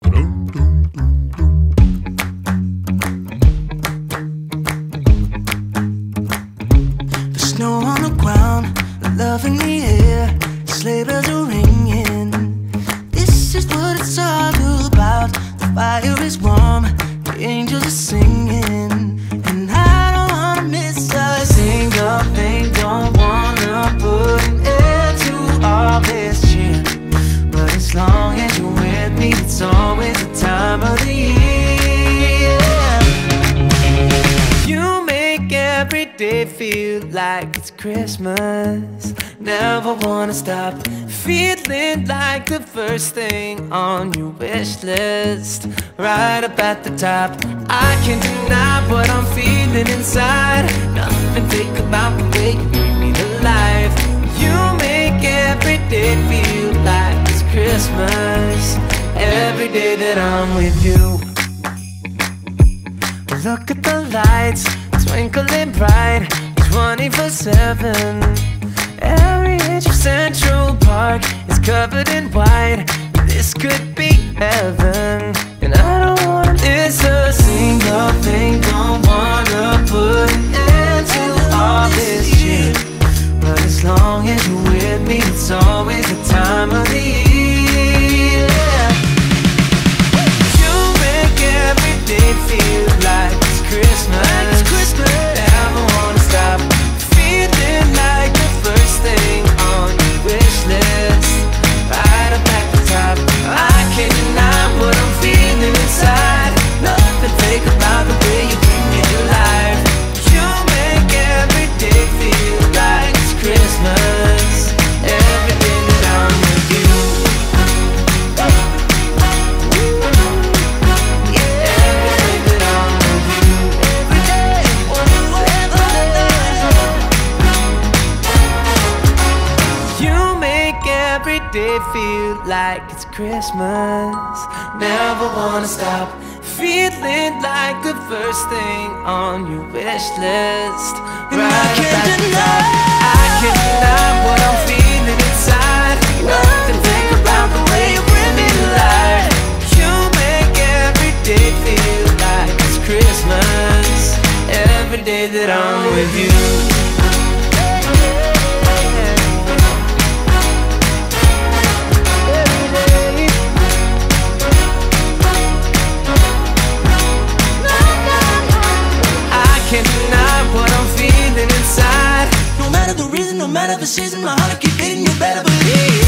The snow on the ground, love in the air, sleigh bells are ringing. This is what it's all about. The fire is warm, the angels are singing, and I don't wanna miss a single thing. Don't wanna put an end to all this cheer, but as long as you're with me, it's always the time of the year. You make every day feel like it's Christmas. Never wanna stop feeling like the first thing on your wish list, right up at the top. I can't deny what I'm feeling inside. Nothing fake about the way you bring me to life. You make every day feel like it's Christmas. Every day that I'm with you. Look at the lights, twinkling bright, 24/7. Every inch of Central Park is covered in white. This could be heaven, and I don't wanna miss a single thing. Don't wanna put an end to all this shit, but as long as you're with me, it's always the time of the year. You make every day feel like it's Christmas. Never wanna stop feeling like the first thing on your wish list, right up at the top. I can't deny what I'm feeling inside. Nothing fake about the way you bring me to life. You make every day feel like it's Christmas. Every day that I'm with you. Yeah, every day that I'm with you. Every day, you make every day feel like it's Christmas. Never wanna stop feeling like the first thing on your wish list, right at the top. I can't deny what I'm feeling inside. Nothing fake about the way you bring me to life. You make every day feel like it's Christmas. Every day that I'm with you. Can't deny what I'm feeling inside. No matter the reason, no matter the season, my heart keep beating, you better believe.